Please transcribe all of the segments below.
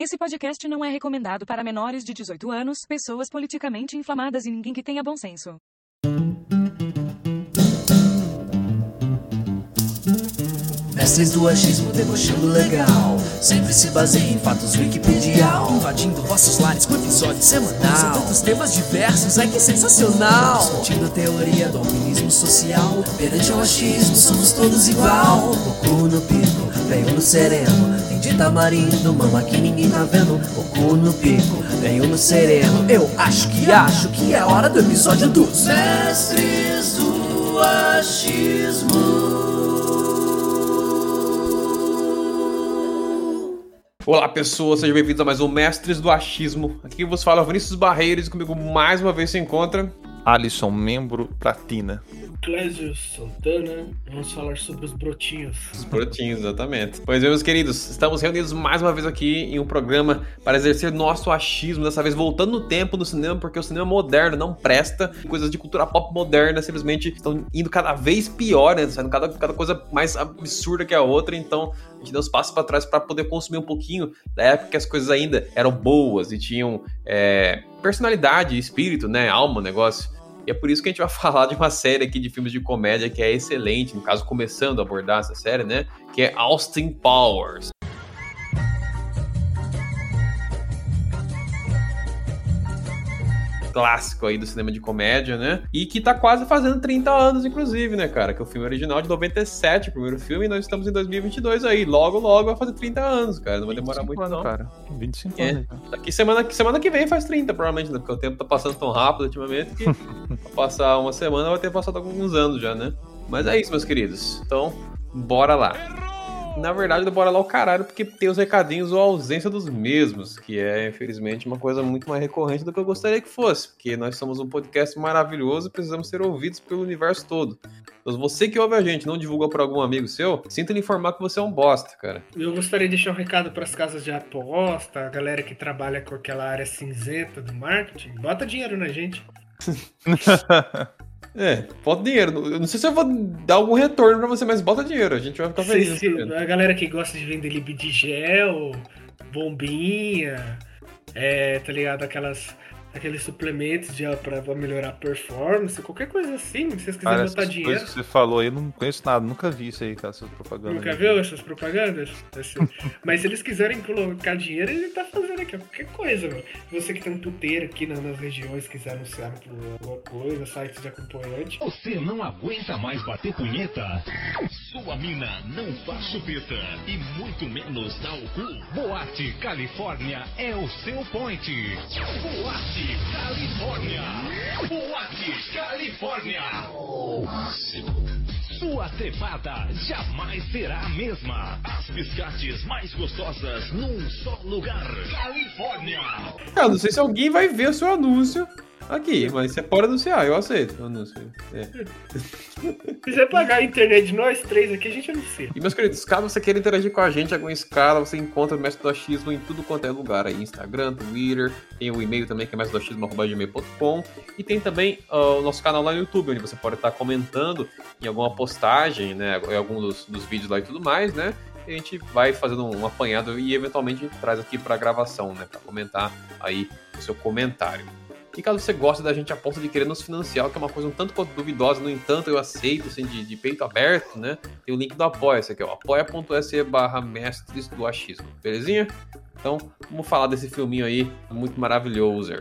Esse podcast não é recomendado para menores de 18 anos, pessoas politicamente inflamadas e ninguém que tenha bom senso. Mestres do achismo debochando legal, sempre se baseia em fatos Wikipedial, invadindo vossos lares com episódio semanal. São tantos temas diversos, ai que sensacional. Discutindo a teoria do alpinismo social, perante ao achismo somos todos igual. O cu no pico, veio no sereno, tem de tamarindo, mama que ninguém tá vendo. O cu no pico, veio no sereno, eu acho que é hora do episódio dos Mestres do Achismo. Olá pessoas, sejam bem-vindos a mais um Mestres do Achismo. Aqui vos fala Vinícius Barreiros e comigo mais uma vez se encontra Alisson, membro platina. Clésio Santana, vamos falar sobre os brotinhos. Os brotinhos, exatamente. Pois bem, meus queridos, estamos reunidos mais uma vez aqui em um programa para exercer nosso achismo, dessa vez voltando no tempo no cinema, porque o cinema moderno não presta, coisas de cultura pop moderna simplesmente estão indo cada vez pior, né? Saindo cada coisa mais absurda que a outra, então a gente deu os passos para trás para poder consumir um pouquinho da época que as coisas ainda eram boas e tinham personalidade, espírito, né? Alma, o negócio. E é por isso que a gente vai falar de uma série aqui de filmes de comédia que é excelente, no caso, começando a abordar essa série, né? Que é Austin Powers. Clássico aí do cinema de comédia, né? E que tá quase fazendo 30 anos, inclusive, né, cara? Que o filme original de 97, o primeiro filme, e nós estamos em 2022 aí. Logo vai fazer 30 anos, cara. Não vai demorar muito, anos, não. Cara. 25 anos. Daqui semana que vem faz 30, provavelmente, né? Porque o tempo tá passando tão rápido ultimamente que pra passar uma semana vai ter passado alguns anos já, né? Mas é isso, meus queridos. Então, bora lá. Na verdade, bora lá o caralho, porque tem os recadinhos ou a ausência dos mesmos, que é, infelizmente, uma coisa muito mais recorrente do que eu gostaria que fosse, porque nós somos um podcast maravilhoso e precisamos ser ouvidos pelo universo todo. Então, você que ouve a gente, não divulga para algum amigo seu, sinta lhe informar que você é um bosta, cara. Eu gostaria de deixar um recado para as casas de aposta, a galera que trabalha com aquela área cinzenta do marketing, bota dinheiro na gente. Bota dinheiro. Eu não sei se eu vou dar algum retorno pra você, mas bota dinheiro. A gente vai ficar feliz. A galera que gosta de vender libdigel, bombinha, tá ligado? Aqueles suplementos pra melhorar a performance, qualquer coisa assim, se vocês quiserem botar dinheiro. Coisas que você falou aí, eu não conheço nada, nunca vi isso aí, cara, essas propagandas. Nunca viu essas propagandas? Mas se eles quiserem colocar dinheiro, ele tá fazendo aqui, qualquer coisa, mano. Você que tem um puteiro aqui nas regiões, quiser anunciar por alguma coisa, sites de acompanhante. Você não aguenta mais bater punheta? Sua mina não faz chupeta e muito menos dá o cu? Boate Califórnia é o seu point. Boate Califórnia. Boate Califórnia. Sua trepada jamais será a mesma. As biscates mais gostosas num só lugar. Califórnia. Cara, não sei se alguém vai ver o seu anúncio aqui, mas você pode anunciar, eu aceito o anúncio. Se quiser pagar a internet de nós três aqui, a gente anuncia. E, meus queridos, caso você queira interagir com a gente em alguma escala, você encontra o Mestre do Achismo em tudo quanto é lugar aí. Instagram, Twitter, tem o e-mail também, que é mestredoachismo@gmail.com. E tem também o nosso canal lá no YouTube, onde você pode estar comentando em alguma postagem, né, em algum dos vídeos lá e tudo mais, né? E a gente vai fazendo um apanhado e eventualmente traz aqui pra gravação, né, pra comentar aí o seu comentário. E caso você goste da gente a ponto de querer nos financiar, que é uma coisa um tanto quanto duvidosa, no entanto eu aceito, assim, de peito aberto, né? Tem o link do Apoia-se aqui, ó, apoia.se/mestres do achismo, belezinha? Então, vamos falar desse filminho aí, muito maravilhoso.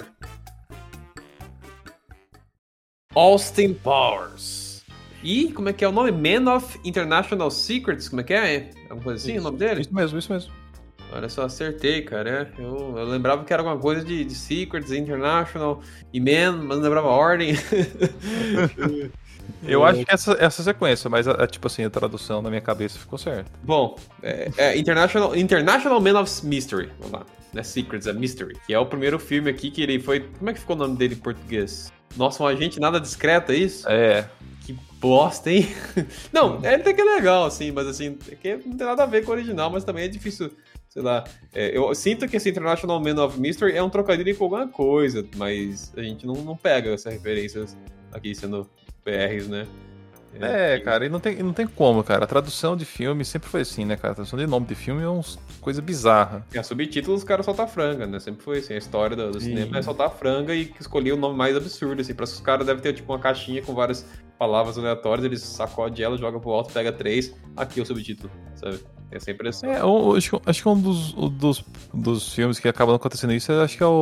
Austin Powers. E, como é que é o nome? Man of International Secrets, como é que é? Alguma coisa assim, o nome dele? Isso mesmo. Olha só, acertei, cara. Eu lembrava que era alguma coisa de Secrets, International e Man, mas não lembrava a ordem. Eu acho que essa sequência, mas tipo assim, a tradução na minha cabeça ficou certa. Bom, International Man of Mystery. Vamos lá. Não é Secrets, é Mystery. Que é o primeiro filme aqui que ele foi... Como é que ficou o nome dele em português? Nossa, um agente nada discreto, é isso? É. Que bosta, hein? Não, até que é legal, assim, mas assim, é que não tem nada a ver com o original, mas também é difícil... Sei lá, eu sinto que esse International Man of Mystery é um trocadilho com alguma coisa, mas a gente não pega essas referências aqui sendo PRs, né? Cara, e não tem como, cara. A tradução de filme sempre foi assim, né, cara? A tradução de nome de filme é uma coisa bizarra. E a subtítulos, os caras soltam a franga, né? Sempre foi assim. A história do cinema é soltar a franga e escolher o nome mais absurdo, assim. Para os caras devem ter, tipo, uma caixinha com várias palavras aleatórias, eles sacodem ela, joga pro alto, pega 3, aqui é o subtítulo, sabe? É sempre assim. Acho que um dos filmes que acabam acontecendo isso, acho que é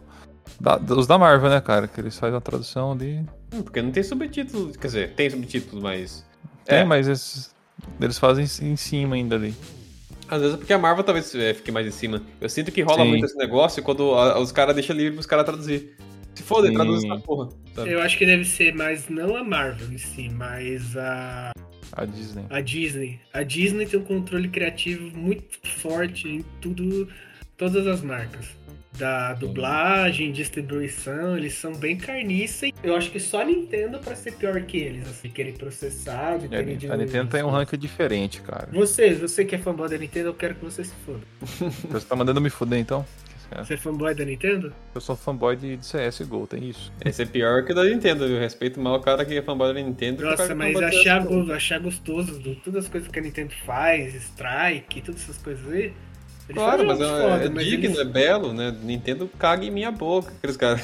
os da Marvel, né, cara? Que eles fazem uma tradução ali. Porque não tem subtítulo, quer dizer, tem subtítulos, mas... Mas eles fazem em cima ainda ali. Às vezes é porque a Marvel talvez fique mais em cima. Eu sinto que rola muito esse negócio quando os caras deixam livre pros caras traduzir. Se foda, traduz essa porra. Sabe? Eu acho que deve ser mais, não a Marvel em si, mas a Disney. A Disney tem um controle criativo muito forte em todas as marcas. Da dublagem, distribuição, eles são bem carniça. Eu acho que só a Nintendo pra ser pior que eles, assim, querer processar, de terem A Nintendo tem um ranking diferente, cara. Você que é fanboy da Nintendo, eu quero que você se foda. Você tá mandando me foder, então? Você é fanboy da Nintendo? Eu sou fanboy de CSGO, tem isso. Esse é pior que o da Nintendo, eu respeito mal o cara que é fanboy da Nintendo. Nossa, mas achar gostoso todas as coisas que a Nintendo faz, Strike, todas essas coisas aí. Claro, mas é digno, é belo, né? Nintendo caga em minha boca, aqueles caras.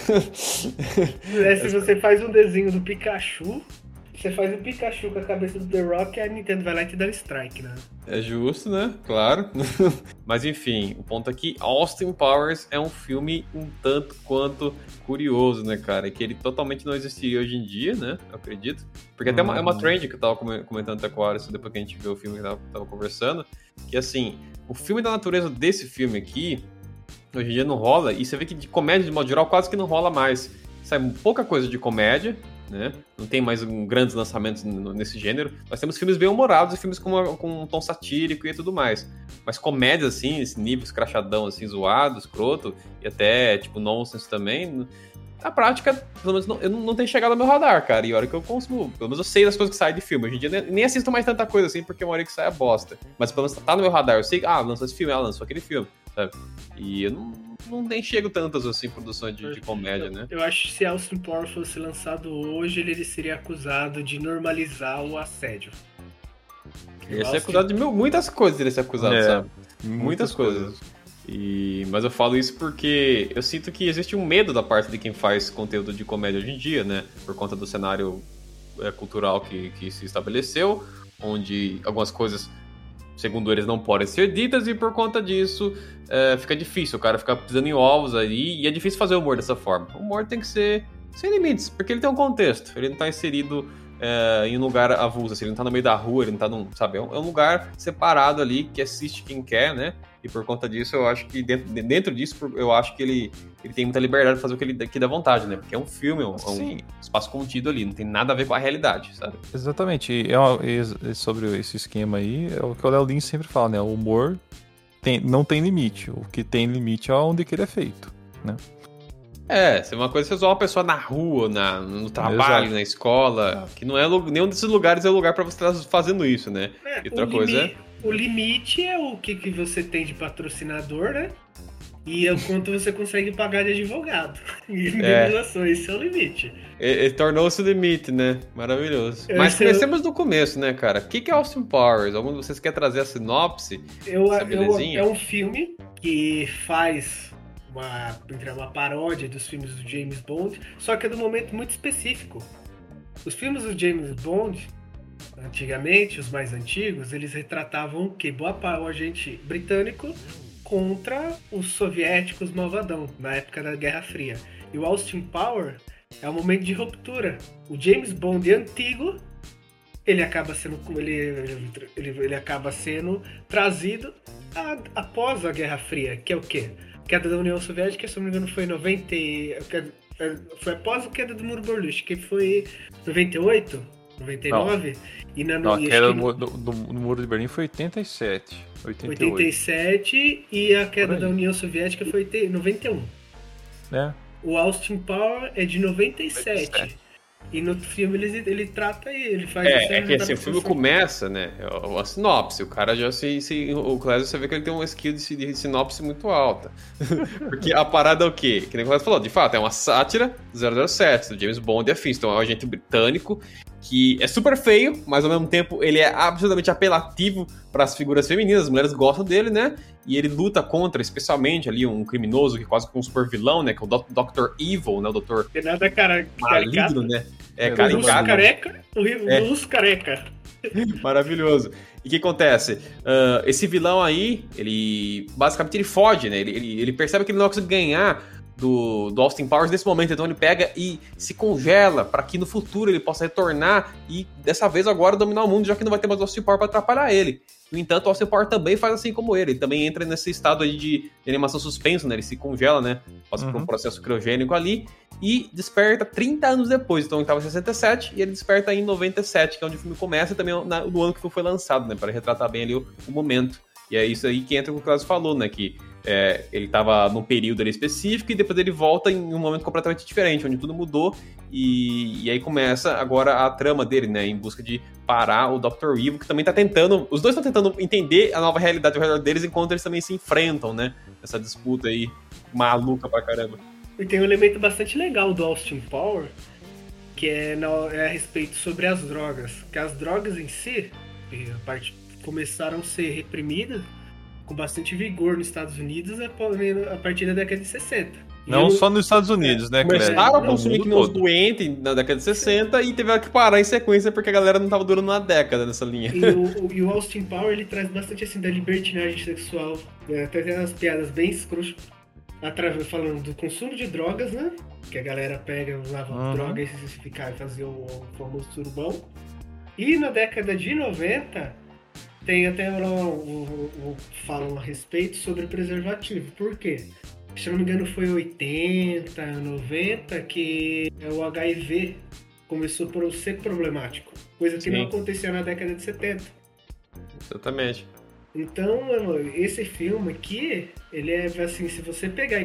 Se você faz um desenho do Pikachu, você faz um Pikachu com a cabeça do The Rock, a Nintendo vai lá e te dá um strike, né? É justo, né? Claro. Mas enfim, o ponto aqui, Austin Powers é um filme um tanto quanto curioso, né, cara? Que ele totalmente não existiria hoje em dia, né? Eu acredito. Porque até é uma trend que eu tava comentando até com o Alisson, depois que a gente viu o filme que tava conversando, que assim, o filme da natureza desse filme aqui, hoje em dia não rola, e você vê que de comédia, de modo geral, quase que não rola mais. Sai pouca coisa de comédia, né? Não tem mais grandes lançamentos nesse gênero. Nós temos filmes bem humorados e filmes com um tom satírico e tudo mais. Mas comédia, assim, esse nível escrachadão, assim, zoado, escroto, e até, tipo, nonsense também, na prática, pelo menos não tem chegado ao meu radar, cara. E a hora que eu consumo, pelo menos eu sei das coisas que saem de filme. Hoje em dia nem assisto mais tanta coisa assim, porque uma hora que sai é bosta. Mas pelo menos tá no meu radar. Eu sei, lançou esse filme, lançou aquele filme, sabe? E eu não nem chego tantas, assim, produções de comédia, né? Eu acho que se Austin Powers fosse lançado hoje, ele seria acusado de normalizar o assédio. Ele ia ser acusado de muitas coisas, ele ia ser acusado, sabe? Muitas coisas. Mas eu falo isso porque eu sinto que existe um medo da parte de quem faz conteúdo de comédia hoje em dia, né? Por conta do cenário cultural que se estabeleceu, onde algumas coisas, segundo eles, não podem ser ditas, e por conta disso fica difícil, o cara fica pisando em ovos aí, e é difícil fazer humor dessa forma. O humor tem que ser sem limites, porque ele tem um contexto, ele não tá inserido em um lugar avulso, assim, ele não tá no meio da rua, ele não tá sabe, é um lugar separado ali, que assiste quem quer, né? E por conta disso, eu acho que dentro disso, eu acho que ele tem muita liberdade de fazer o que dá vontade, né? Porque é um filme, é um espaço contido ali, não tem nada a ver com a realidade, sabe? Exatamente. E sobre esse esquema aí, é o que o Léo Lins sempre fala, né? O humor não tem limite. O que tem limite é onde que ele é feito, né? Se uma coisa você zoar uma pessoa na rua, no trabalho, na escola, que não é nenhum desses lugares é lugar pra você estar fazendo isso, né? E outra coisa o limite é o que você tem de patrocinador, né? E é o quanto você consegue pagar de advogado. E indenização, esse é o limite. Ele tornou-se o limite, né? Maravilhoso. Mas comecemos do começo, né, cara? O que é Austin Powers? Algum de vocês quer trazer a sinopse? É um filme que faz uma paródia dos filmes do James Bond, só que é de um momento muito específico. Os filmes do James Bond, antigamente, os mais antigos, eles retratavam o quê? O agente britânico contra os soviéticos malvadão, na época da Guerra Fria. E o Austin Powers é um momento de ruptura. O James Bond antigo, ele acaba sendo ele acaba sendo trazido após a Guerra Fria, que é o quê? Queda da União Soviética, se não me engano, foi em 90. Foi após a queda do Muro Berlim, que foi 98, 99. Não. A queda do Muro de Berlim foi 88. 87 e a queda da União Soviética foi 91. É. O Austin Powers é de 97. E no filme ele trata ele faz que assim, o filme começa, né? A sinopse. O cara já o Clésio, você vê que ele tem uma skill de sinopse muito alta. Porque a parada é o quê? Que nem o Clésio falou, de fato, é uma sátira 007, do James Bond e afins. Então é um agente britânico que é super feio, mas ao mesmo tempo ele é absolutamente apelativo para as figuras femininas, as mulheres gostam dele, né? E ele luta contra, especialmente ali, um criminoso que é quase que um super vilão, né? Que é o Dr. Evil, né? O Dr. Tem nada, cara. Maligno, né? Luz careca, luz careca. Maravilhoso. E o que acontece? Esse vilão aí, ele basicamente ele foge, né? Ele percebe que ele não vai conseguir ganhar do Austin Powers nesse momento, então ele pega e se congela para que no futuro ele possa retornar e dessa vez agora dominar o mundo, já que não vai ter mais o Austin Powers para atrapalhar ele. No entanto, o Austin Powers também faz assim como ele também entra nesse estado aí de animação suspensa, né? Ele se congela, né? Passa por um processo criogênico ali e desperta 30 anos depois. Então ele estava em 67 e ele desperta em 97, que é onde o filme começa, e também no ano que o filme foi lançado, né? Para retratar bem ali o momento. E é isso aí que entra com o que o Cláudio falou, né? Que ele estava num período ali específico e depois ele volta em um momento completamente diferente, onde tudo mudou e aí começa agora a trama dele, né? Em busca de parar o Dr. Evil, que também tá tentando... Os dois estão tentando entender a nova realidade ao redor deles, enquanto eles também se enfrentam, né? Essa disputa aí maluca pra caramba. E tem um elemento bastante legal do Austin Powers, que é a respeito sobre as drogas. Que as drogas em si, começaram a ser reprimidas com bastante vigor nos Estados Unidos a partir da década de 60. Não só nos Estados Unidos, né, Cléber? Começaram a consumir que nos doentes na década de 60 e teve que parar em sequência porque a galera não tava durando uma década nessa linha. E o Austin Powers, ele traz bastante assim da libertinagem sexual, né? Até tem umas piadas bem escrotas, falando do consumo de drogas, né? Que a galera pega, usava drogas e se ficar e fazia o famoso surubão. E na década de 90, tem até falam a respeito sobre preservativo. Por quê? Se eu não me engano foi 80, 90 que o HIV começou a ser problemático. Coisa que não acontecia na década de 70. Exatamente. Então, esse filme aqui, ele é assim, se você pegar e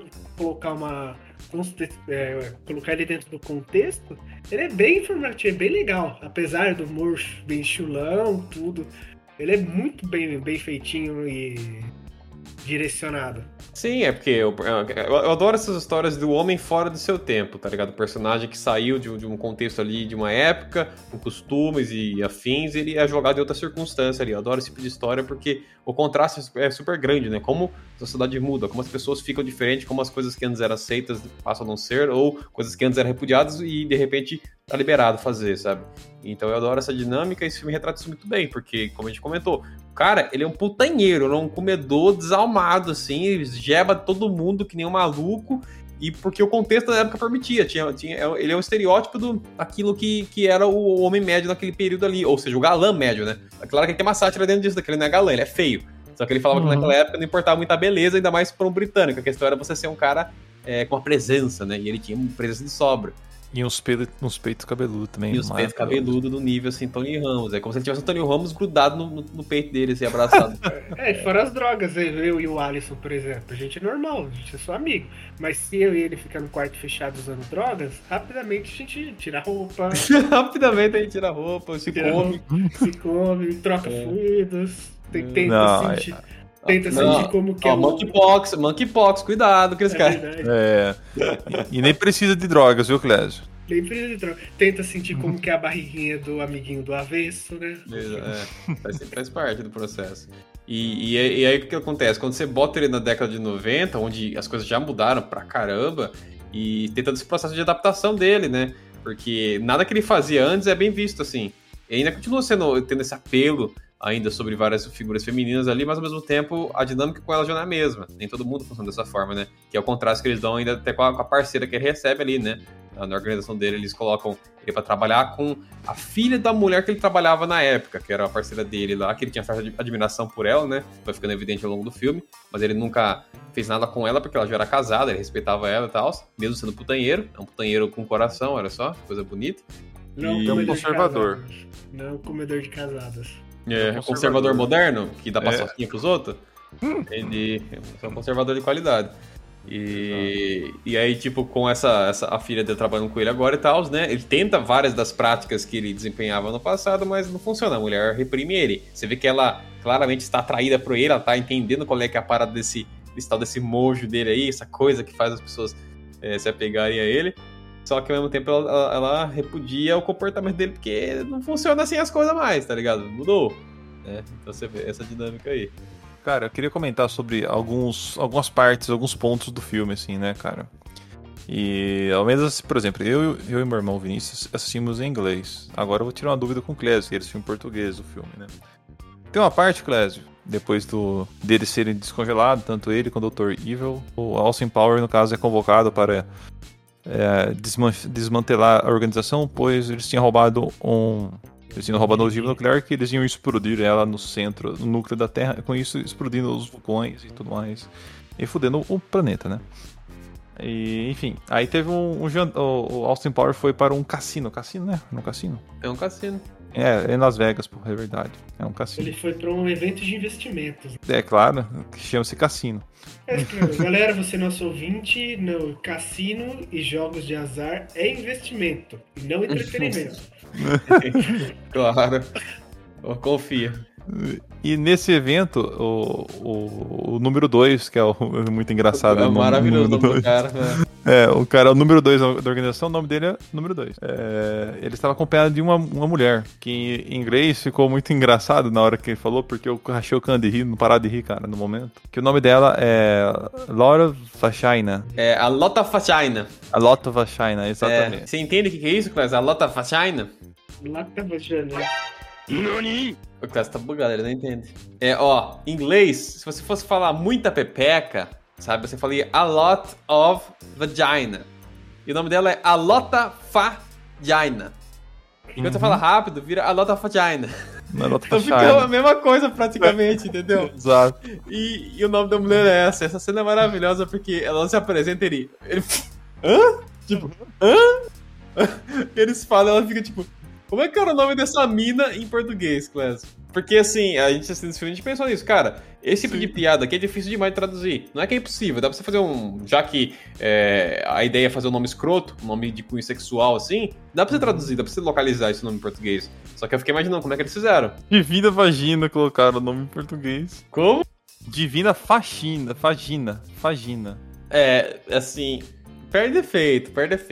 colocar ele dentro do contexto, ele é bem informativo, é bem legal. Apesar do humor bem chulão, tudo, ele é muito bem feitinho e direcionado. Sim, é porque eu adoro essas histórias do homem fora do seu tempo, tá ligado? O personagem que saiu de um contexto ali, de uma época, com costumes e afins, ele é jogado em outra circunstância ali. Eu adoro esse tipo de história porque o contraste é super grande, né? Como a sociedade muda, como as pessoas ficam diferentes, como as coisas que antes eram aceitas passam a não ser, ou coisas que antes eram repudiadas e de repente tá liberado fazer, sabe? Então eu adoro essa dinâmica e esse filme retrata isso muito bem, porque, como a gente comentou, o cara, ele é um putanheiro, ele é um comedor desalmado, assim, ele jeba todo mundo que nem um maluco, e porque o contexto da época permitia, ele é um estereótipo daquilo que era o homem médio naquele período ali, ou seja, o galã médio, né? É claro que ele tem uma sátira dentro disso, que ele não é galã, ele é feio. Só que ele falava que naquela época não importava muito a beleza, ainda mais para um britânico, a questão era você ser um cara com uma presença, né? E ele tinha uma presença de sobra. E uns peitos cabeludos também. E os peitos cabeludos do nível, assim, Tony Ramos. É como se ele tivesse o Tony Ramos grudado no peito dele, assim, abraçado. Fora as drogas, eu e o Alisson, por exemplo. A gente é normal, a gente é só amigo. Mas se eu e ele ficar no quarto fechado usando drogas, rapidamente a gente tira a roupa. Rapidamente a gente tira a roupa, se come, troca fluidos, tenta sentir... Tenta sentir como que é o... Monkeypox, cuidado com esse cara. E nem precisa de drogas, viu, Clésio? Nem precisa de drogas. Tenta sentir como que é a barriguinha do amiguinho do avesso, né? Faz parte do processo. E aí o que acontece? Quando você bota ele na década de 90, onde as coisas já mudaram pra caramba, e tem todo esse processo de adaptação dele, né? Porque nada que ele fazia antes é bem visto, assim. E ainda continua tendo esse apelo ainda sobre várias figuras femininas ali, mas ao mesmo tempo a dinâmica com ela já não é a mesma. Nem todo mundo funciona dessa forma, né? Que é o contraste que eles dão ainda até com a parceira que ele recebe ali, né? Na organização dele, eles colocam ele pra trabalhar com a filha da mulher que ele trabalhava na época, que era a parceira dele lá, que ele tinha certa admiração por ela, né? Foi ficando evidente ao longo do filme, mas ele nunca fez nada com ela porque ela já era casada, ele respeitava ela e tal, mesmo sendo putanheiro. É um putanheiro com coração, olha só, coisa bonita. Não, e um conservador. Não, comedor de casadas. Conservador moderno, que dá paçoquinha pros outros. Ele é um conservador de qualidade. E aí, tipo, com a filha dele trabalhando com ele agora e tal, né? Ele tenta várias das práticas que ele desempenhava no passado, mas não funciona. A mulher reprime ele. Você vê que ela claramente está atraída por ele, ela tá entendendo qual é que é a parada desse tal desse mojo dele aí, essa coisa que faz as pessoas se apegarem a ele. Só que ao mesmo tempo ela repudia o comportamento dele, porque não funciona assim as coisas mais, tá ligado? Mudou. Né? Então você vê essa dinâmica aí. Cara, eu queria comentar sobre algumas partes, alguns pontos do filme, assim, né, cara? E, ao menos, por exemplo, eu e meu irmão Vinícius assistimos em inglês. Agora eu vou tirar uma dúvida com o Clésio, que ele assistiu em português o filme, né? Tem uma parte, Clésio, depois deles serem descongelados, tanto ele quanto o Dr. Evil, o Austin Power, no caso, é convocado para desmantelar a organização, pois eles tinham roubado uma ogiva nuclear que eles iam explodir ela no centro, no núcleo da Terra, com isso explodindo os vulcões e tudo mais, e fudendo o planeta, né? E, enfim, aí teve o Austin Power foi para um cassino, né? Um cassino. É um cassino. É em Las Vegas, pô, é verdade. É um cassino. Ele foi para um evento de investimentos. É claro, que chama-se cassino. Galera, você nosso ouvinte, no cassino e jogos de azar é investimento, e não entretenimento. Claro. Confia. E nesse evento, o número 2, que é muito engraçado. É maravilhoso o nome do cara. O cara é o número 2 da organização, o nome dele é número 2. Ele estava acompanhado de uma mulher, que em inglês ficou muito engraçado na hora que ele falou, porque eu rachei o cano de rir, não parar de rir, cara, no momento. Que o nome dela é Laura Vachina. É a Lotta Vachina. A Lotta Vachina, exatamente. Você entende o que é isso, Clésio? A Lotta Vachina? Lotta Vachina. O Clésio tá bugado, ele não entende. Em inglês, se você fosse falar muita pepeca, sabe? Você falaria a lot of vagina. E o nome dela é a Lotta Vagina. Enquanto você fala rápido, vira a Lotta Vagina. Então fica a mesma coisa praticamente, entendeu? Exato. E o nome da mulher é essa. Essa cena é maravilhosa porque ela se apresenta e ele hã? Tipo, hã? Eles falam, ela fica tipo, como é que era o nome dessa mina em português, Clésio? Porque assim, a gente assistindo esse filme, a gente pensou nisso, cara, esse tipo de piada aqui é difícil demais de traduzir. Não é que é impossível, dá pra você fazer já que a ideia é fazer um nome escroto, um nome de cunho sexual assim, dá pra você traduzir, dá pra você localizar esse nome em português. Só que eu fiquei imaginando como é que eles fizeram. Divina Vagina colocaram o nome em português. Como? Divina Vagina. Assim, perde efeito.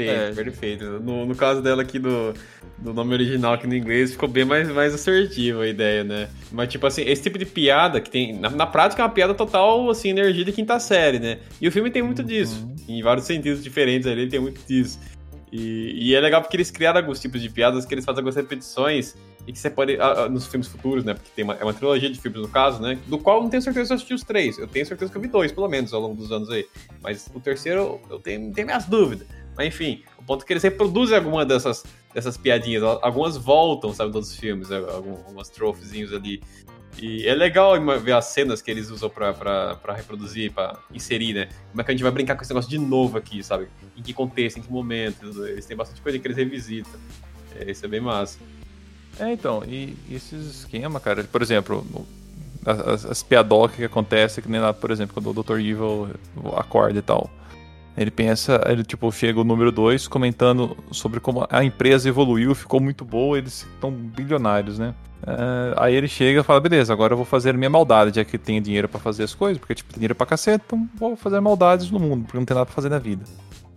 No caso dela aqui do nome original aqui no inglês, ficou bem mais assertiva a ideia, né? Mas, tipo assim, esse tipo de piada que tem... Na prática é uma piada total, assim, energia de quinta série, né? E o filme tem muito disso. Em vários sentidos diferentes ali, ele tem muito disso. E é legal porque eles criaram alguns tipos de piadas que eles fazem algumas repetições e que você pode... nos filmes futuros, né? Porque é uma trilogia de filmes, no caso, né? Do qual eu não tenho certeza se eu assisti os 3. Eu tenho certeza que eu vi 2, pelo menos, ao longo dos anos aí. Mas o terceiro, eu tenho minhas dúvidas. Mas, enfim, o ponto é que eles reproduzem alguma dessas piadinhas. Algumas voltam, sabe, dos filmes. Algumas trofezinhos ali. E é legal ver as cenas que eles usam pra reproduzir, pra inserir, né? Como é que a gente vai brincar com esse negócio de novo aqui, sabe? Em que contexto, em que momento. Eles têm bastante coisa que eles revisitam. Isso é bem massa. Então, e esses esquemas, cara, por exemplo, as piadocas que acontecem, que nem lá, por exemplo, quando o Dr. Evil acorda e tal. Ele tipo, chega o número 2 comentando sobre como a empresa evoluiu, ficou muito boa, eles estão bilionários, né? Aí ele chega e fala, beleza, agora eu vou fazer minha maldade, já que tenho dinheiro pra fazer as coisas, porque tipo, tem dinheiro pra cacete, então vou fazer maldades no mundo, porque não tem nada pra fazer na vida.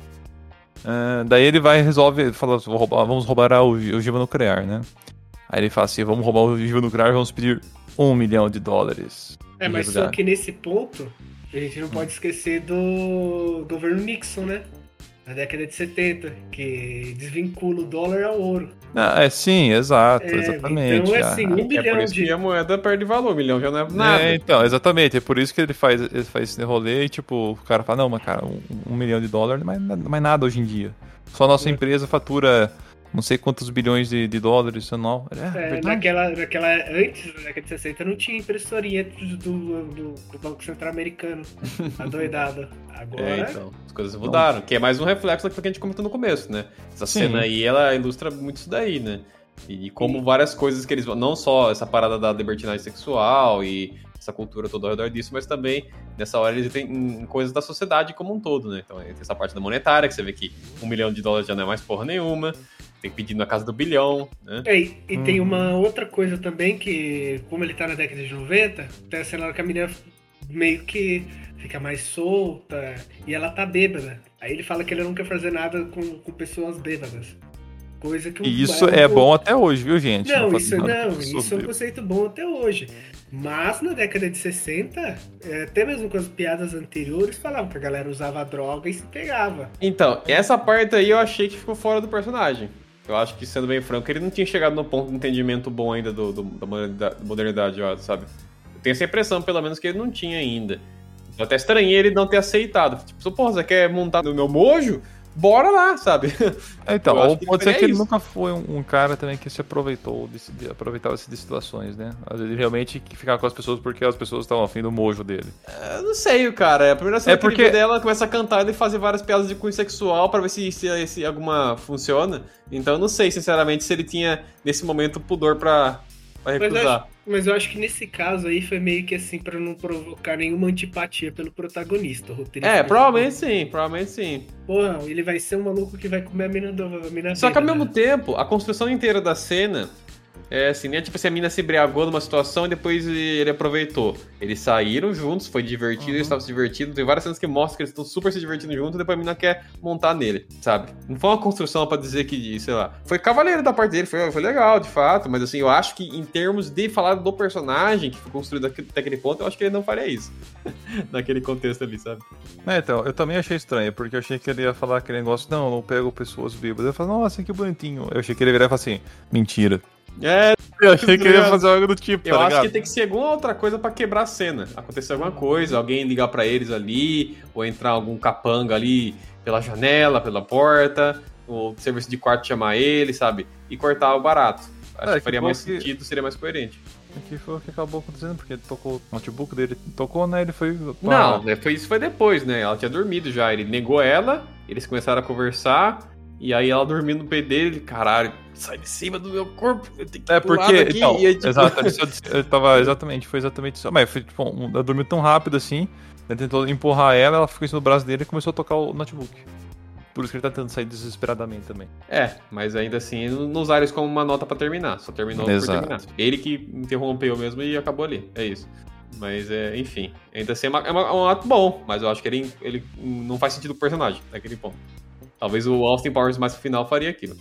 Daí ele resolve, fala, vamos roubar a ogiva nuclear, né? Aí ele fala assim, vamos roubar a ogiva nuclear, vamos pedir $1 milhão. Mas só que nesse ponto, a gente não pode esquecer do governo Nixon, né? Na década de 70, que desvincula o dólar ao ouro. Sim, exatamente. Então, assim, 1 bilhão por isso que a moeda perde valor, 1 milhão já não é nada. Então, exatamente, é por isso que ele faz esse rolê e, tipo, o cara fala, não, mas cara, $1 milhão não é mais nada hoje em dia. Só a nossa empresa fatura não sei quantos bilhões de dólares anual. Antes da década de 60, não tinha impressorinha do Banco Central Americano. Adoidado. Agora... então, as coisas mudaram. Que é mais um reflexo daquilo que a gente comentou no começo, né? Essa cena aí, ela ilustra muito isso daí, né? E como várias coisas que eles... Não só essa parada da libertinagem sexual e essa cultura toda ao redor disso, mas também, nessa hora, eles têm coisas da sociedade como um todo, né? Então, tem essa parte da monetária, que você vê que $1 milhão já não é mais porra nenhuma. Tem pedido na casa do bilhão, né? E tem uma outra coisa também que, como ele tá na década de 90, tem a cena que a menina meio que fica mais solta e ela tá bêbada. Aí ele fala que ele não quer fazer nada com pessoas bêbadas. Coisa que E isso é bom até hoje, viu, gente? Não, faz isso nada não, com isso é um pessoas conceito bom até hoje. Mas na década de 60, até mesmo com as piadas anteriores, falavam que a galera usava droga e se pegava. Então, essa parte aí eu achei que ficou fora do personagem. Eu acho que, sendo bem franco, ele não tinha chegado no ponto de entendimento bom ainda da modernidade, sabe? Eu tenho essa impressão, pelo menos, que ele não tinha ainda. Eu até estranhei ele não ter aceitado. Tipo, porra, você quer montar no meu mojo? Bora lá, sabe? Então, Eu acho ou que pode ser que ele isso. nunca foi um cara também que se aproveitava-se de situações, né? Às vezes ele realmente ficava com as pessoas porque as pessoas estavam afim do mojo dele. Eu não sei, cara. É a primeira cena porque- que ele vê dela, começa a cantar e fazer várias piadas de cunho sexual pra ver se alguma funciona. Então eu não sei, sinceramente, se ele tinha, nesse momento, pudor pra recusar. Mas eu acho que nesse caso aí foi meio que assim, pra não provocar nenhuma antipatia pelo protagonista. O roteirista Provavelmente sim, provavelmente sim. Porra, ele vai ser um maluco que vai comer a mina Só que ao bêbada. mesmo tempo, a construção inteira da cena é assim, né? Tipo assim, a mina se embriagou numa situação e depois ele aproveitou. Eles saíram juntos, foi divertido, eles estavam se divertindo. Tem várias cenas que mostram que eles estão super se divertindo juntos e depois a mina quer montar nele, sabe? Não foi uma construção pra dizer que, sei lá, foi cavaleiro da parte dele, foi legal, de fato, mas assim, eu acho que em termos de falar do personagem que foi construído até aquele ponto, eu acho que ele não faria isso. Naquele contexto ali, sabe? Então, eu também achei estranho, porque eu achei que ele ia falar aquele negócio, não pego pessoas bêbadas. Eu falei, nossa, que bonitinho. Eu achei que ele ia virar e falar assim, mentira. Eu achei que ele ia fazer algo do tipo, Eu tá acho ligado? que tem que ser alguma outra coisa pra quebrar a cena. Acontecer alguma coisa, alguém ligar pra eles ali, ou entrar algum capanga ali pela janela, pela porta, ou o serviço de quarto chamar ele, sabe? E cortar o barato. Acho que faria mais sentido, seria mais coerente. Que foi o que acabou acontecendo, porque ele tocou o notebook dele, tocou, né? Ele foi. Não, isso foi depois, né? Ela tinha dormido já. Ele negou ela, eles começaram a conversar, e aí ela dormindo no pé dele, caralho, sai de cima do meu corpo, eu tenho que pular porque. daqui. Então, E aí, tipo, exato, eu tava exatamente, foi exatamente isso. Mas foi, tipo, ela dormiu tão rápido assim, ele tentou empurrar ela ficou em cima do braço dele e começou a tocar o notebook. Por isso que ele tá tentando sair desesperadamente também. Mas ainda assim, não usaram isso como uma nota pra terminar. Só terminou por Exato. terminar. Ele que interrompeu mesmo e acabou ali. É isso. Mas, enfim. Ainda assim, é um ato bom. Mas eu acho que ele não faz sentido pro personagem naquele ponto. Talvez o Austin Powers mais pro final faria aquilo.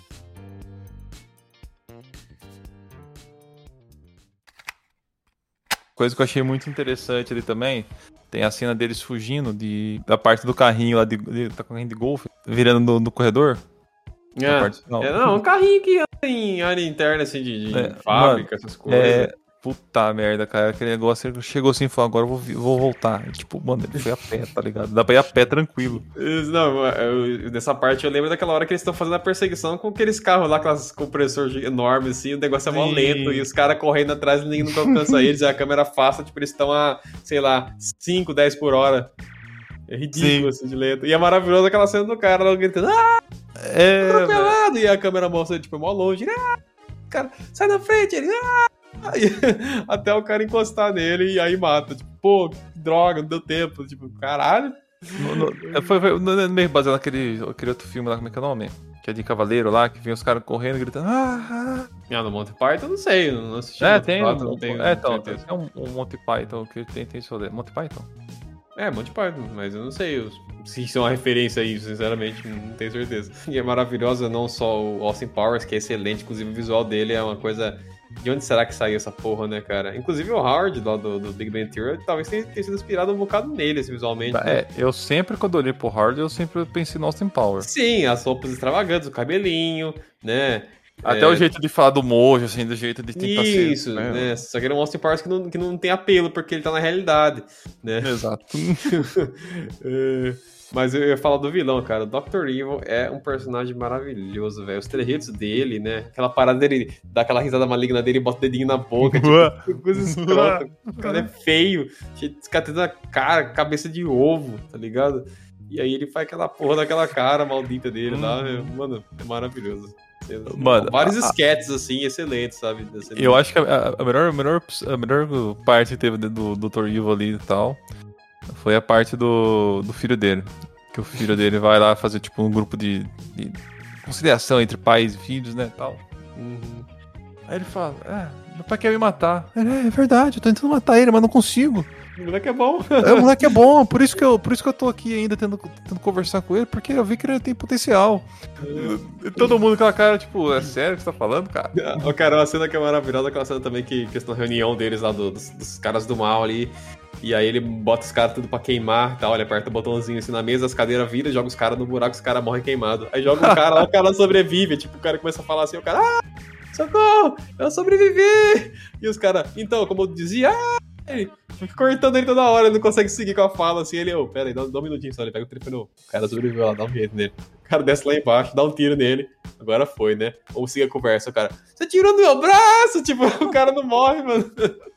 Coisa que eu achei muito interessante ali também, tem a cena deles fugindo da parte do carrinho lá, da carrinho de golfe, virando no corredor. Na parte final. Não, um carrinho que anda em área interna, assim, de fábrica, essas coisas. Puta merda, cara. Aquele negócio ele chegou assim e falou, agora eu vou voltar. E, tipo, mano, ele foi a pé, tá ligado? Dá pra ir a pé tranquilo. Não, nessa parte eu lembro daquela hora que eles estão fazendo a perseguição com aqueles carros lá, aquelas compressores enormes, assim, o negócio é mó lento, e os caras correndo atrás e ninguém nunca alcança eles, e a câmera afasta, tipo, eles estão a, sei lá, 5, 10 por hora. É ridículo, assim, de lento. E é maravilhoso aquela cena do cara lá gritando, atropelado! E a câmera mostra, tipo, mó longe, cara, sai da frente, ele, até o cara encostar nele e aí mata. Tipo, pô, que droga, não deu tempo. Tipo, caralho. Foi meio baseado naquele outro filme lá, como é que é o nome? Que é de cavaleiro lá, que vem os caras correndo e gritando. No Monty Python, não sei, não assisti. Tem não tenho certeza. tem um Monty Python que tem esse rolê. Monty Python? Monty Python, mas eu não sei se isso é uma referência a isso, sinceramente, não tenho certeza. E é maravilhosa não só o Austin Powers, que é excelente, inclusive o visual dele é uma coisa. De onde será que saiu essa porra, né, cara? Inclusive o Howard, lá do Big Bang Theory, talvez tenha sido inspirado um bocado nele, assim, visualmente. Eu sempre, quando olhei pro Howard, eu sempre pensei no Austin Powers. Sim, as roupas extravagantes, o cabelinho, né? Até o jeito de falar do mojo, assim, do jeito de tentar ser. Isso, né? Só que ele é um Austin Powers que não tem apelo, porque ele tá na realidade, né? Exato. Mas eu ia falar do vilão, cara. O Dr. Evil é um personagem maravilhoso, velho. Os trejeitos dele, né? Aquela parada dele, dá aquela risada maligna dele e bota o dedinho na boca. Tipo, que coisa escrota. O cara é feio, cheio de cicatriz na cara, cabeça de ovo, tá ligado? E aí ele faz aquela porra daquela cara maldita dele lá. Mano, é maravilhoso. Mano, vários sketches, assim, excelentes, sabe? Eu acho que a melhor parte que teve do Dr. Evil ali e tal foi a parte do filho dele. Que o filho dele vai lá fazer, tipo, um grupo de conciliação entre pais e filhos, né, tal. Aí ele fala, meu pai quer me matar. É verdade, eu tô tentando matar ele, mas não consigo. O moleque é bom. O moleque é bom, por isso que eu tô aqui ainda tentando conversar com ele, porque eu vi que ele tem potencial. E todo mundo com aquela cara, tipo, é sério que você tá falando, cara? O cara, uma cena que é maravilhosa, aquela cena também que estão na reunião deles lá, dos caras do mal ali. E aí ele bota os caras tudo pra queimar e tal, ele aperta o botãozinho assim na mesa, as cadeiras viram, joga os caras no buraco, os caras morrem queimados. Aí joga um cara lá, o cara sobrevive, tipo, o cara começa a falar assim, o cara, socorro, eu sobrevivi! E os caras, então, como eu dizia, ele fica cortando ele toda hora, ele não consegue seguir com a fala, assim, ele, pera aí, dá um minutinho só, ele pega o telefone, o cara sobreviveu lá, dá um jeito nele. O cara desce lá embaixo, dá um tiro nele, agora foi, né? Ou siga a conversa, o cara, você tirou no meu braço! Tipo, o cara não morre, mano.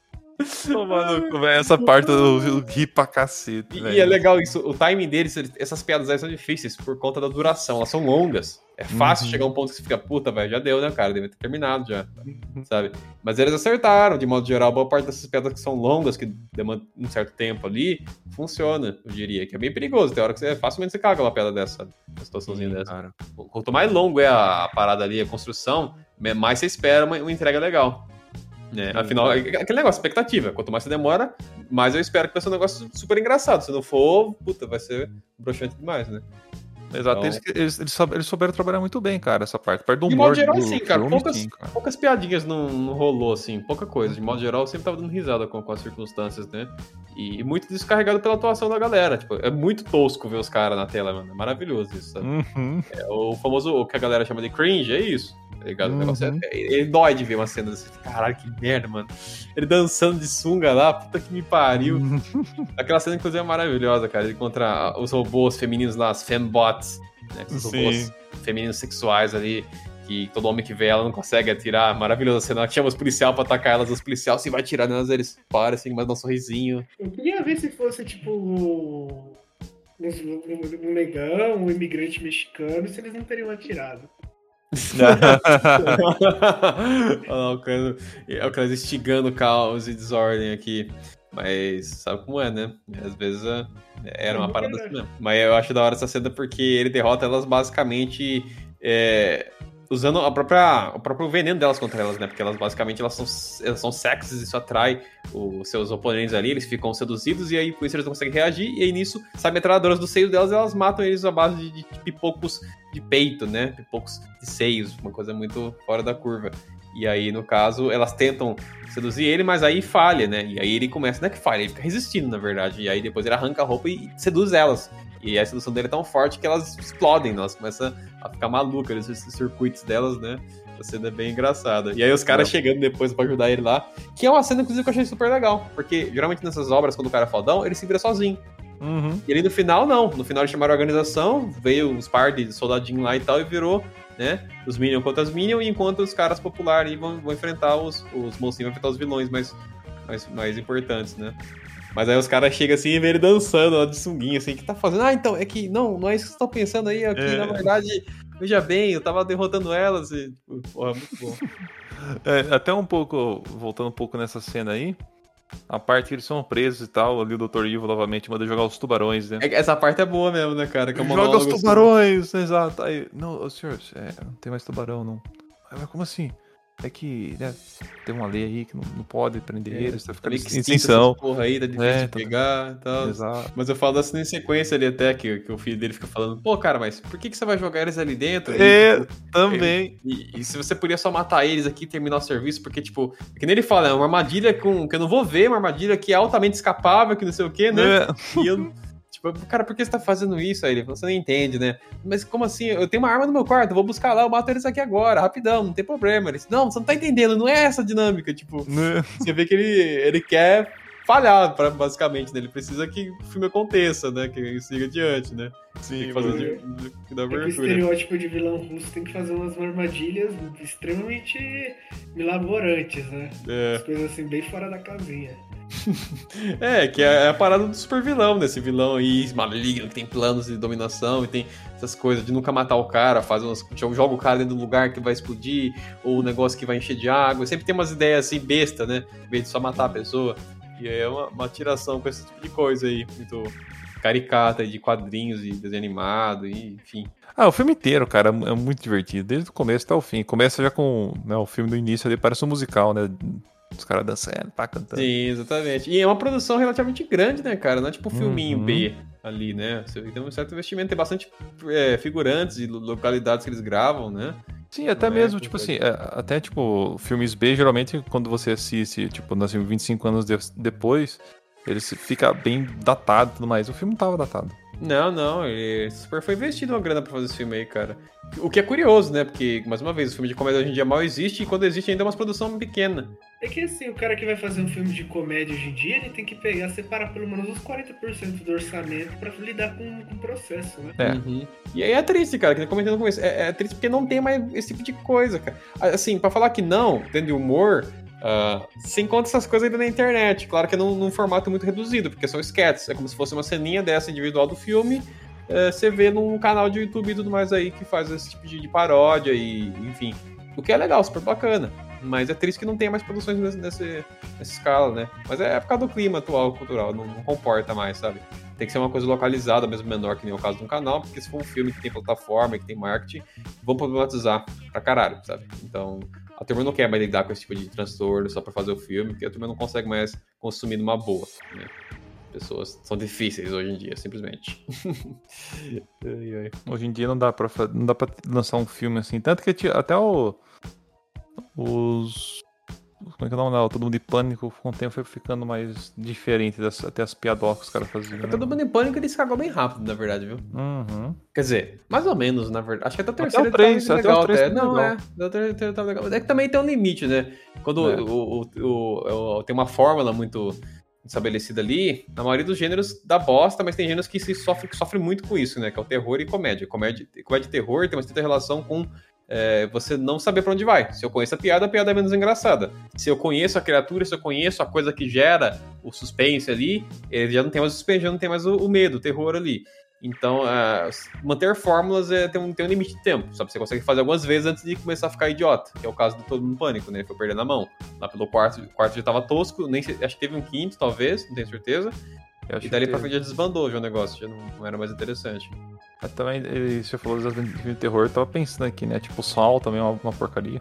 Mano, essa parte eu ri pra cacete. E é legal isso, o timing deles, essas piadas aí são difíceis por conta da duração, elas são longas. É fácil chegar a um ponto que você fica, puta, velho, já deu, né, cara? Deve ter terminado já, sabe? Mas eles acertaram, de modo geral, boa parte dessas piadas que são longas, que demandam um certo tempo ali, funciona, eu diria, que é bem perigoso. Tem hora que você facilmente você caga uma piada dessa, sabe? Uma situaçãozinha dessa. Cara. Quanto mais longo é a parada ali, a construção, mais você espera uma entrega legal. Afinal, aquele negócio, expectativa. Quanto mais você demora, mais eu espero que vai ser um negócio super engraçado. Se não for, puta, vai ser broxante demais, né? Exato, então... eles souberam trabalhar muito bem, cara, essa parte. Parte do humor. De modo geral, sim, cara. Filme, poucas piadinhas não rolou, assim, pouca coisa. De modo geral, eu sempre tava dando risada com as circunstâncias, né? E muito descarregado pela atuação da galera. Tipo, é muito tosco ver os caras na tela, mano. É maravilhoso isso, sabe? É o famoso, o que a galera chama de cringe, é isso. Tá ligado? O negócio ele dói de ver uma cena desse. Caralho, que merda, mano. Ele dançando de sunga lá, puta que me pariu. Aquela cena, inclusive, é maravilhosa, cara. Ele contra os robôs femininos lá, as fembots, né? Os robôs femininos sexuais ali, que todo homem que vê ela não consegue atirar. Maravilhosa a cena. Ela chama os policiais pra atacar elas, os policiais se vai atirar nelas, eles param assim, mas dá um sorrisinho. Eu queria ver se fosse, tipo, um negão, um imigrante mexicano, se eles não teriam atirado. O cara instigando caos e desordem aqui. Mas sabe como é, né? Às vezes era uma parada assim mesmo. Mas eu acho da hora essa cena porque ele derrota elas basicamente usando o próprio veneno delas contra elas, né? Porque elas basicamente elas são sexys e isso atrai os seus oponentes ali, eles ficam seduzidos e aí por isso eles não conseguem reagir. E aí nisso, saem metralhadoras dos seios delas e elas matam eles à base de pipocos de peito, né? Pipocos de seios, uma coisa muito fora da curva. E aí, no caso, elas tentam seduzir ele, mas aí falha, né? E aí ele começa, não é que falha, ele fica resistindo, na verdade. E aí depois ele arranca a roupa e seduz elas. E a sedução dele é tão forte que elas explodem, elas começam a ficar malucas, esses circuitos delas, né? A cena é bem engraçada. E aí os caras chegando depois pra ajudar ele lá, que é uma cena, inclusive, que eu achei super legal. Porque, geralmente, nessas obras, quando o cara é fodão, ele se vira sozinho. E ali no final, não. No final eles chamaram a organização, veio os par de soldadinhos lá e tal, e virou, né, os Minions contra as Minions, enquanto os caras populares vão enfrentar os monstros, vão enfrentar os vilões mais importantes, né? Mas aí os caras chegam assim e vê ele dançando lá de sunguinha, assim, que tá fazendo? Não é que não é isso que vocês estão pensando aí, aqui, na verdade, veja bem, eu tava derrotando elas e, tipo, porra, muito bom. Até um pouco, voltando um pouco nessa cena aí, a parte que eles são presos e tal, ali o Dr. Evil novamente manda jogar os tubarões, né? Essa parte é boa mesmo, né, cara? Que é joga os tubarões, assim. Exato. Aí, não, senhor, não tem mais tubarão, não. Mas como assim? É que, né, tem uma lei aí que não pode prender eles, tá ficando em extinção. Porra aí, tá difícil de pegar e tal. Exato. Mas eu falo assim em sequência ali até, que o filho dele fica falando, pô, cara, mas por que você vai jogar eles ali dentro? Também. E se você podia só matar eles aqui e terminar o serviço, porque, tipo, que nem ele fala, é uma armadilha que eu não vou ver, uma armadilha que é altamente escapável, que não sei o quê, né? E eu... Tipo, cara, por que você tá fazendo isso? Aí ele falou, você não entende, né? Mas como assim? Eu tenho uma arma no meu quarto, eu vou buscar lá, eu mato eles aqui agora, rapidão, não tem problema. Ele disse, não, você não tá entendendo, não é essa a dinâmica. Tipo, você vê que ele quer falhar, basicamente, né? Ele precisa que o filme aconteça, né? Que ele siga adiante, né? Sim, tem que fazer da abertura. O estereótipo de vilão russo tem que fazer umas armadilhas extremamente milaborantes, né? As coisas assim, bem fora da casinha. Que é a parada do super vilão, né? Esse vilão aí maligno que tem planos de dominação e tem essas coisas de nunca matar o cara, joga o cara dentro do lugar que vai explodir, ou o negócio que vai encher de água. Sempre tem umas ideias assim besta, né? Em vez de só matar a pessoa. E aí é uma tiração com esse tipo de coisa aí, muito caricata, de quadrinhos e desenho animado, e enfim. O filme inteiro, cara, é muito divertido, desde o começo até o fim. Começa já com, né, o filme do início ali, parece um musical, né? os caras dançando, pá, cantando. Sim, exatamente. E é uma produção relativamente grande, né, cara? Não é tipo um filminho B ali, né? Você tem um certo investimento, tem bastante figurantes e localidades que eles gravam, né? Sim, até mesmo, tipo assim, até tipo, filmes B, geralmente, quando você assiste, tipo, nasceu 25 anos depois, ele fica bem datado e tudo mais. O filme não tava datado. Não, ele super foi investido uma grana pra fazer esse filme aí, cara. O que é curioso, né? Porque, mais uma vez, o filme de comédia hoje em dia mal existe e quando existe ainda é uma produção pequena. É que assim, o cara que vai fazer um filme de comédia hoje em dia, ele tem que separar pelo menos uns 40% do orçamento pra lidar com o processo, né? Uhum. E aí é triste, cara, que nem comentando com isso. É triste porque não tem mais esse tipo de coisa, cara. Assim, pra falar que não, tendo de humor, você encontra essas coisas ainda na internet. Claro que é num formato muito reduzido, porque são sketches. É como se fosse uma ceninha dessa individual do filme. Você vê num canal de YouTube e tudo mais aí que faz esse tipo de paródia e, enfim. O que é legal, super bacana. Mas é triste que não tenha mais produções nessa escala, né? Mas é por causa do clima atual, cultural. Não comporta mais, sabe? Tem que ser uma coisa localizada, mesmo menor, que nem o caso de um canal. Porque se for um filme que tem plataforma, que tem marketing, vão problematizar pra caralho, sabe? Então, a turma não quer mais lidar com esse tipo de transtorno só pra fazer o filme, porque a turma não consegue mais consumir numa boa, né? Pessoas são difíceis hoje em dia, simplesmente. Hoje em dia não dá pra lançar um filme assim. Tanto que até os... Como é que é o nome? Todo Mundo em Pânico, com o tempo foi ficando mais diferente, até as piadocas que os caras faziam. Todo Mundo em Pânico ele se cagou bem rápido, na verdade, viu? Uhum. Quer dizer, mais ou menos, na verdade. Acho que até o terceiro até o 3, tá legal. até o 3 não, legal. o terceiro tá legal. É que também tem um limite, né? Quando tem uma fórmula muito estabelecida ali, na maioria dos gêneros dá bosta, mas tem gêneros que sofre muito com isso, né? Que é o terror e comédia. Comédia e terror tem uma certa relação com você não saber pra onde vai. Se eu conheço a piada é menos engraçada. Se eu conheço a criatura, se eu conheço a coisa que gera o suspense ali, ele já não tem mais o suspense, já não tem mais o medo, o terror ali. Então, manter fórmulas tem um limite de tempo, sabe? Você consegue fazer algumas vezes antes de começar a ficar idiota, que é o caso do Todo Mundo em Pânico, né? Foi perdendo a mão. Lá pelo quarto já tava tosco, acho que teve um quinto, talvez, não tenho certeza. E dali pra frente já desbandou já o negócio, já não era mais interessante. Também, você falou de terror, eu tava pensando aqui, né? Tipo, o Sol também é uma porcaria.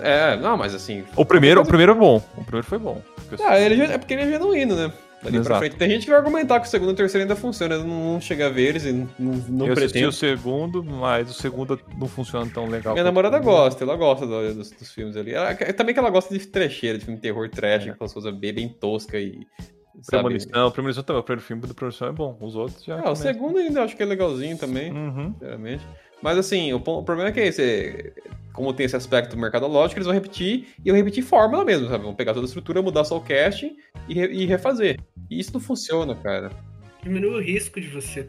Mas assim... O primeiro é bom. O primeiro foi bom. É porque ele é genuíno, né? Dali pra frente. Tem gente que vai argumentar que o segundo e o terceiro ainda funciona. Eu não chega a ver eles e não eu pretendo. assisti o segundo, mas o segundo não funciona tão legal. Minha namorada gosta, ela gosta dos filmes ali. Também que ela gosta de trecheira, de filme terror trash, com as coisas bem tosca e... Premonição também. O primeiro filme do Premonição é bom. Os outros já... o segundo ainda acho que é legalzinho também, sinceramente. Mas assim, o problema é que esse, como tem esse aspecto mercadológico, eles vão repetir fórmula mesmo, sabe? Vão pegar toda a estrutura, mudar só o casting e refazer. E isso não funciona, cara. Diminui o risco de você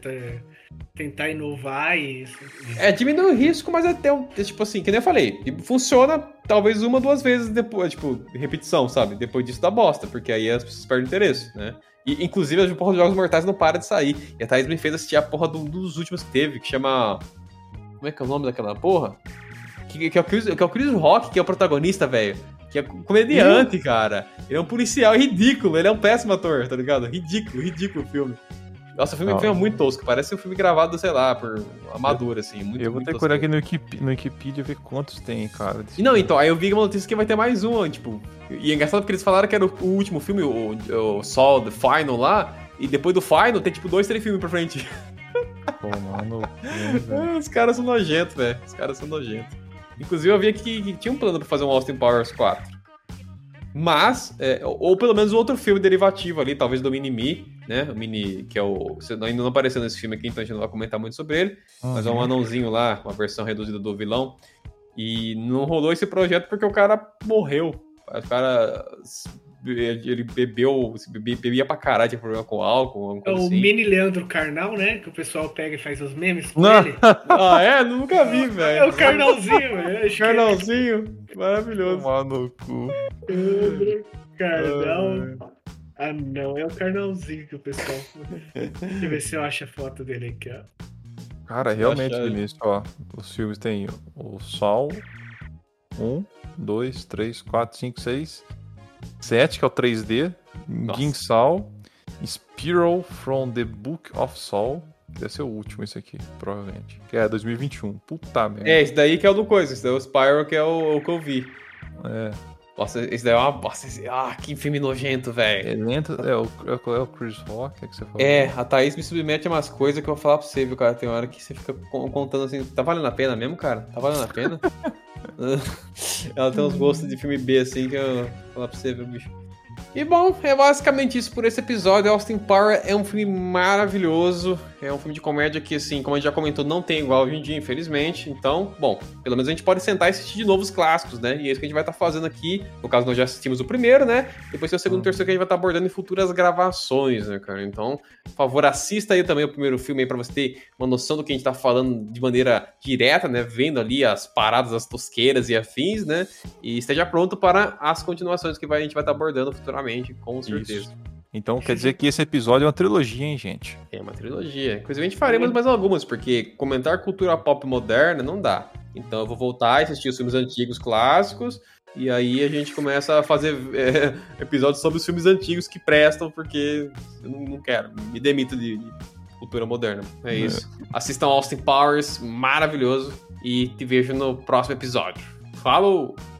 tentar inovar e... diminui o risco, mas tipo assim, que nem eu falei, funciona talvez 1 ou 2 vezes depois, tipo, repetição, sabe? Depois disso dá bosta, porque aí as pessoas perdem interesse, né? E, inclusive, a porra dos Jogos Mortais não para de sair. E a Thaís me fez assistir a porra dos últimos que teve, que chama... Como é que é o nome daquela porra? Que é o Chris Rock, que é o protagonista, velho. Que é comediante, cara. Ele é um policial ridículo, ele é um péssimo ator, tá ligado? Ridículo o filme. Nossa, o filme é muito tosco, parece um filme gravado, sei lá, por amador, assim. Eu vou ter que olhar aqui no Wikipedia ver quantos tem, cara. Então, aí eu vi uma notícia que vai ter mais um, tipo... E é engraçado porque eles falaram que era o último filme, o Sol, The Final lá, e depois do Final tem, tipo, 2, 3 filmes pra frente. Pô, mano... Os caras são nojentos, velho. Os caras são nojentos. Inclusive, eu vi aqui que tinha um plano pra fazer um Austin Powers 4. Mas, ou pelo menos um outro filme derivativo ali, talvez do Mini-Me, né? O Mini, que é ainda não apareceu nesse filme aqui, então a gente não vai comentar muito sobre ele. Mas é um anãozinho lá, uma versão reduzida do vilão. E não rolou esse projeto porque o cara morreu. O cara... Ele bebia pra caralho, tinha problema com álcool. É o assim. Mini Leandro Carnal, né? Que o pessoal pega e faz os memes com não. ele. Nunca vi, velho. É o Carnalzinho, velho. Carnalzinho, maravilhoso. Tomar no cu. Carnal. Não, é o Carnalzinho que o pessoal... Deixa eu ver se eu acho a foto dele aqui, ó. Cara, realmente, Vinícius, ó. Os filmes tem o Sol, 1, 2, 3, 4, 5, 6... 7, que é o 3D, Ginsal, Spiral from the Book of Saul, deve ser o último esse aqui, provavelmente, que é 2021, puta merda. Esse daí que é o do coisa, esse daí é o Spiral, que é o que eu vi. Nossa, esse daí é uma bosta. Que filme nojento, velho. É o Chris Rock, que você falou? A Thaís me submete a umas coisas que eu vou falar pra você, viu, cara? Tem hora que você fica contando assim, tá valendo a pena mesmo, cara? Tá valendo a pena? Ela tem uns gostos de filme B, assim, que eu vou falar pra você, viu, bicho? E bom, é basicamente isso por esse episódio. Austin Power é um filme maravilhoso. É um filme de comédia que, assim, como a gente já comentou, não tem igual hoje em dia, infelizmente. Então, bom, pelo menos a gente pode sentar e assistir de novo os clássicos, né? E é isso que a gente vai estar fazendo aqui. No caso, nós já assistimos o primeiro, né? Depois tem o segundo e o terceiro que a gente vai estar abordando em futuras gravações, né, cara? Então, por favor, assista aí também o primeiro filme aí pra você ter uma noção do que a gente tá falando de maneira direta, né? Vendo ali as paradas, as tosqueiras e afins, né? E esteja pronto para as continuações que a gente vai estar abordando futuramente, com certeza. Isso. Então quer dizer que esse episódio é uma trilogia, hein, gente? É uma trilogia. Inclusive a gente faremos mais algumas, porque comentar cultura pop moderna não dá. Então eu vou voltar e assistir os filmes antigos clássicos, e aí a gente começa a fazer episódios sobre os filmes antigos que prestam, porque eu não quero, me demito de cultura moderna. É isso. Assistam Austin Powers, maravilhoso, e te vejo no próximo episódio. Falou!